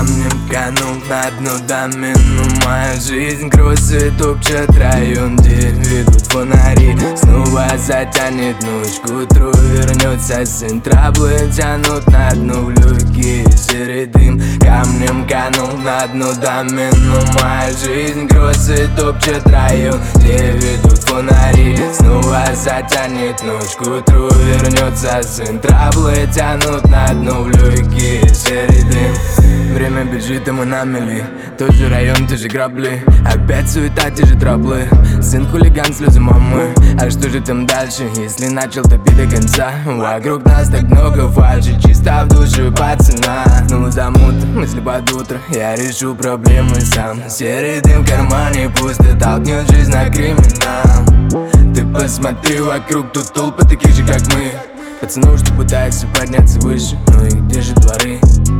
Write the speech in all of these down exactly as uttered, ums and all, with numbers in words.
Камнем канул на дно домину. Моя жизнь кроссы топчет район, где ведут фонари. Снова затянет ночь, к утру вернется сын. Траблы тянут на дно в легкие серый дым. Камнем канул на дно домину. Моя жизнь кроссы топчет район, где ведут фонари. Снова затянет ночь, к утру вернется сын. Траблы тянут на дно в легкие серый дым. Время бежит, и мы на мели. Тот же район, те же грабли. Опять суета, те же траблы. Сын хулиган, слезы мамы. А что же там дальше, если начал топить до конца? Вокруг нас так много фальши, чисто в душе пацана. Ну замут, мысли под утро, я решу проблемы сам. Серый дым в кармане пусто, толкнет жизнь на криминал. Ты посмотри вокруг, тут толпы таких же, как мы. Пацанов, что пытаются подняться выше, ну и где же дворы?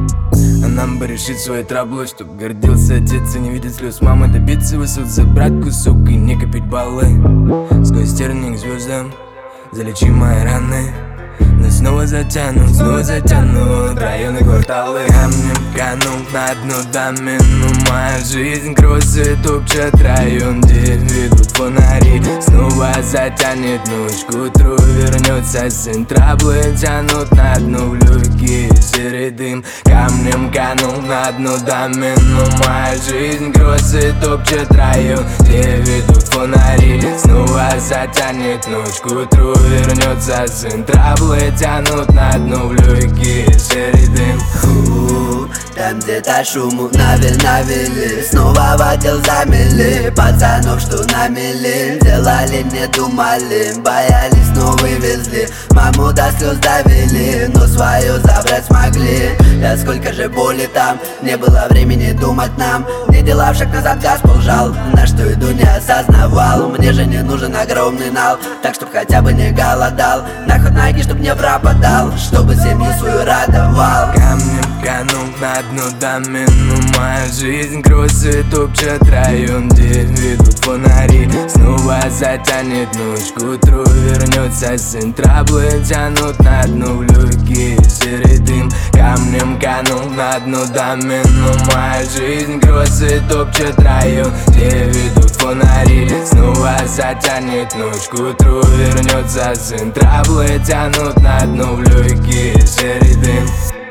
А нам бы решить свои траблы, чтоб гордился отец и не видеть слез мамы. Добиться высот, забрать кусок и не копить баллы. Сквозь терник к звездам залечи мои раны. Но снова затянут, снова затянут районы, кварталы. Камнем канул на дно домину. Моя жизнь кроссы топчет район, где ведут фонари. Снова затянет ночь, к утру вернется сын. Траблы тянут на дно в легкие серый дым. Камнем канул на дно домину. Моя жизнь кроссы топчет район, где ведут фонари. Снова затянет ночь, к утру вернется сын. Траблы тянут на дно в легкие серый дым. Фу, там где-то шуму навель навели. Снова в отдел замели пацанов, что намели. Делали, не думали, боялись, но вывезли. Маму до слез довели, но свое забрать смогли. Да сколько же боли там, не было времени думать нам. Не дела в шаг назад, газ полжал. На что иду, не осознавал. Мне же не нужен огромный нал, так чтоб хотя бы не голодал. На ход ноги, чтоб не пропадал, чтобы семью свою радовал. Камнем канул на дно домину. Моя жизнь кроссы топчет район, где ведут фонари. Снова затянет ночь, к утру вернется сын. Траблы тянут на дно в легкие серый дым. Камнем канул на дно домину. Моя жизнь кроссы топчет район, где ведут фонари. Снова затянет ночь, к утру вернется сын. Траблы тянут на дно в легкие серый дым.